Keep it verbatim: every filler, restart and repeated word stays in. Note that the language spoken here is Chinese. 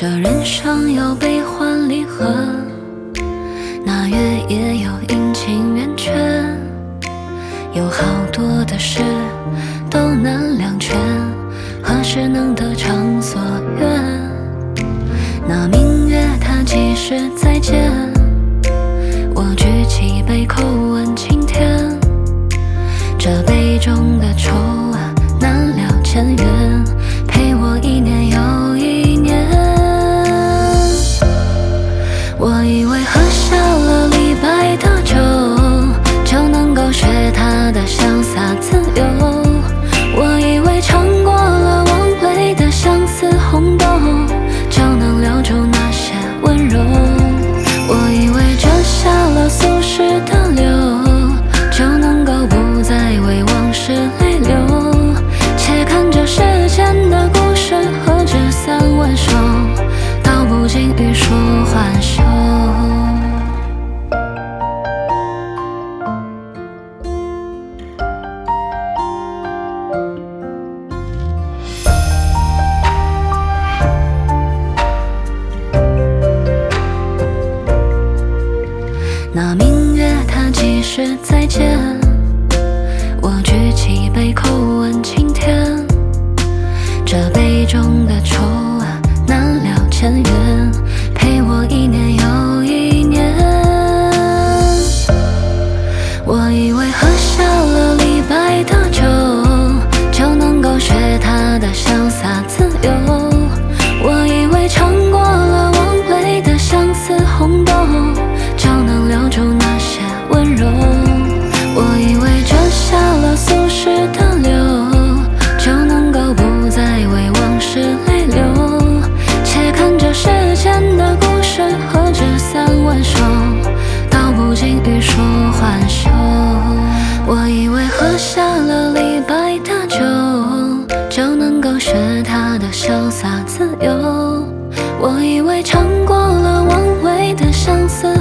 这人生有悲欢离合，那月也有阴晴圆缺，有好多的事都难两全，何时能得偿所愿？那明月它几时再见？我举起杯口问青天，这杯中的愁啊难了千缘，陪我一年又一年。我以为喝下了李白的酒，就能够学他的潇洒自由，我以为尝过了王维的相思红豆，就能留住那些温柔，我以为折下了苏轼的柳，就能够不再为往事泪流，且看这世间的故事何止三万首，道不尽欲说还休。那明月它几时再见？我举起杯口问青天，这杯中的愁啊难了千缘，陪我一年又一年。我以为喝下了李白的酒，就能够学他的潇洒自由，我以为尝过了王维的相思红豆，就能留住那些温柔，我以为折下了苏轼的柳，就能够不再为往事泪流，且看这世间的故事何止三万首，道不尽欲说还休。我以为喝下了李白的酒，就能够学他的潇洒自由，我以为尝过了王维的相思